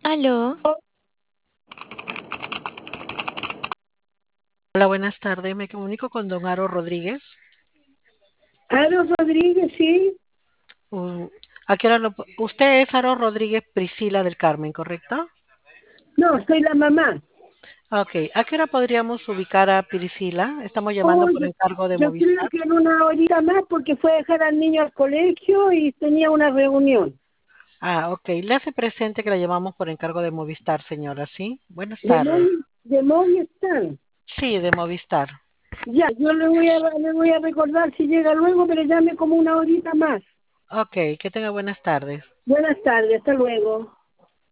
Aló, Hola, buenas tardes. Me comunico con don Aro Rodríguez. Aro Rodríguez, sí. Uh, ¿A qué hora Usted es Aro Rodríguez Priscila del Carmen, ¿correcto? No, soy la mamá. Ok. ¿A qué hora podríamos ubicar a Priscila? Estamos llamando por Oye, encargo de yo creo Movistar. que en una horita más porque fue a dejar al niño al colegio y tenía una reunión. Ah, ok. Le hace presente que la llamamos por encargo de Movistar, señora, ¿sí? Buenas De tardes. móvil, de móvil están. Sí, de Movistar. Ya, yo le voy a recordar si llega luego, pero llame como una horita más. Ok, que tenga buenas tardes. Buenas tardes, hasta luego.